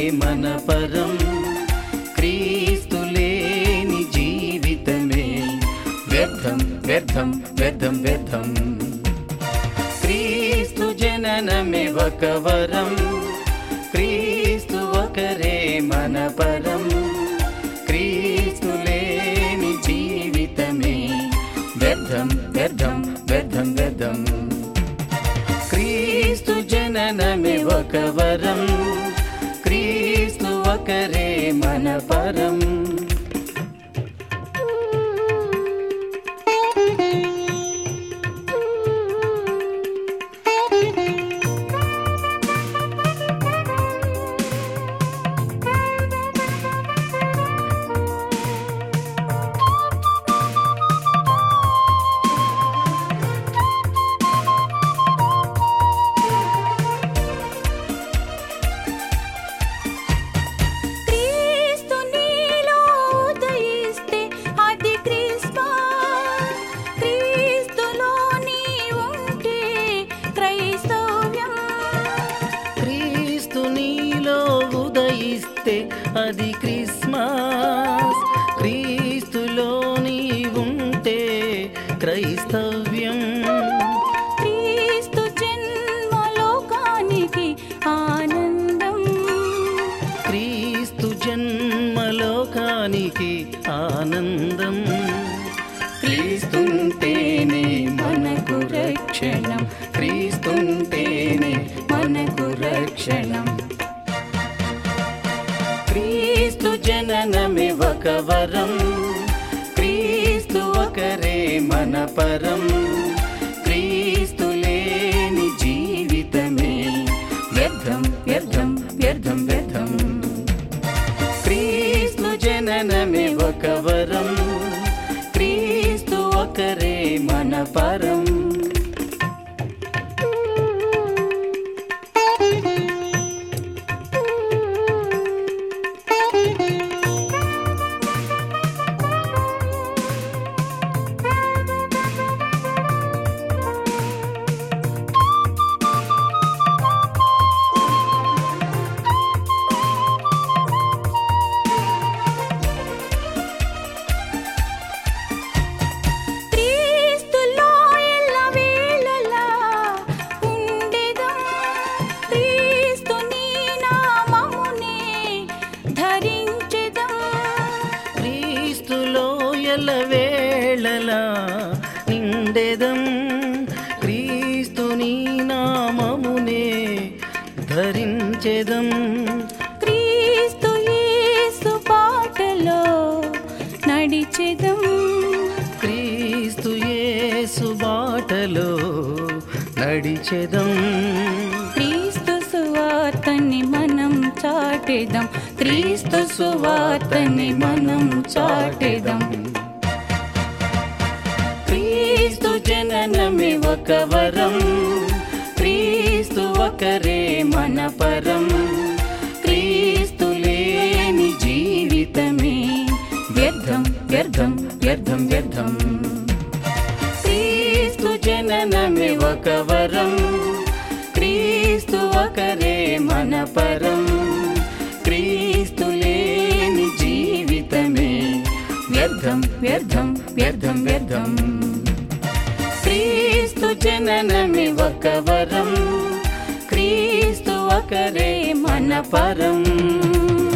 మన పరం. క్రీస్తు లేని జీవితమే వ్యర్థం వ్యర్థం వ్యర్థం వ్యర్థం. క్రీస్తు జననమే ఒక వరం, క్రీస్తు ఒకరే మన పరం. క్రీస్తు లేని జీవితమే వ్యర్థం వ్యర్థం వ్యర్థం వ్యర్థం. క్రీస్తు జననమే ఒక వరం, క్రీస్తు ఒకరే మన పరం. అది క్రిస్మస్, క్రీస్తులో నీవుంటే క్రైస్తవ్యం. క్రీస్తు జన్మలోకానికి ఆనందం, క్రీస్తు జన్మలోకానికి ఆనందం. క్రీస్తుంటేనే మనకు రక్షణం, క్రీస్తుంటేనే మనకు రక్షణం. క్రీస్తు జననమే ఒక వరం, క్రీస్తు ఒకరే మన పరం. క్రీస్తు లేని జీవితమే వ్యర్థం వ్యర్థం వ్యర్థం వ్యర్థం. క్రీస్తు జననమే ఒక వరం, క్రీస్తు ఒకరే మన పరం. వేళలా నిండెదం, క్రీస్తుని నామమునే ధరించెదం. క్రీస్తు యేసు బాటలో నడిచెదం, క్రీస్తు యేసు బాటలో నడిచెదం. క్రీస్తు సువార్తని మనం చాటెదం, క్రీస్తు సువార్తని మనం చాటెదం. క్రీస్తు జననమే ఒక వరం, క్రీస్తు ఒకరే మన పరం. క్రీస్తు లేని జీవితమే వ్యర్థం వ్యర్థం వ్యర్థం వ్యర్థం. క్రీస్తు జననమే ఒక వరం, క్రీస్తు ఒకరే మన పరం. క్రీస్తు లేని జీవితమే వ్యర్థం వ్యర్థం వ్యర్థం వ్యర్థం. క్రీస్తు జననమే ఒక వరం, క్రీస్తు ఒకరే మన పరం.